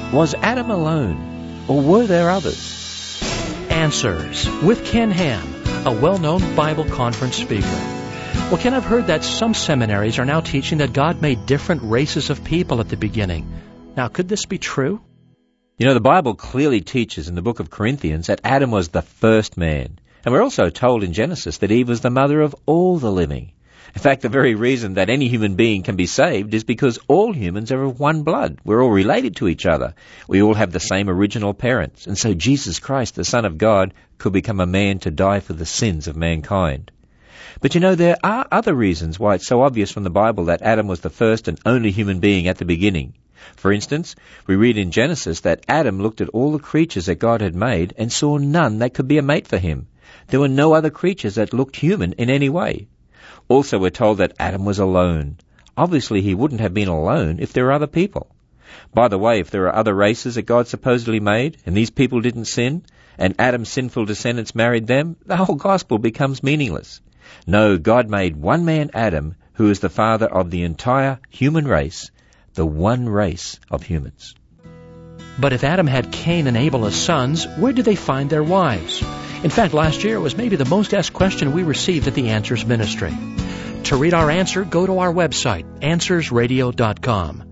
Was Adam alone, or were there others? Answers with Ken Ham, a well-known Bible conference speaker. Well, Ken, I've heard that some seminaries are now teaching that God made different races of people at the beginning. Now, could this be true? You know, the Bible clearly teaches in the book of Corinthians that Adam was the first man. And we're also told in Genesis that Eve was the mother of all the living. In fact, the very reason that any human being can be saved is because all humans are of one blood. We're all related to each other. We all have the same original parents. And so Jesus Christ, the Son of God, could become a man to die for the sins of mankind. But you know, there are other reasons why it's so obvious from the Bible that Adam was the first and only human being at the beginning. For instance, we read in Genesis that Adam looked at all the creatures that God had made and saw none that could be a mate for him. There were no other creatures that looked human in any way. Also, we're told that Adam was alone. Obviously, he wouldn't have been alone if there were other people. By the way, if there are other races that God supposedly made, and these people didn't sin, and Adam's sinful descendants married them, the whole gospel becomes meaningless. No, God made one man, Adam, who is the father of the entire human race, the one race of humans. But if Adam had Cain and Abel as sons, where did they find their wives? In fact, last year it was maybe the most asked question we received at the Answers Ministry. To read our answer, go to our website, AnswersRadio.com.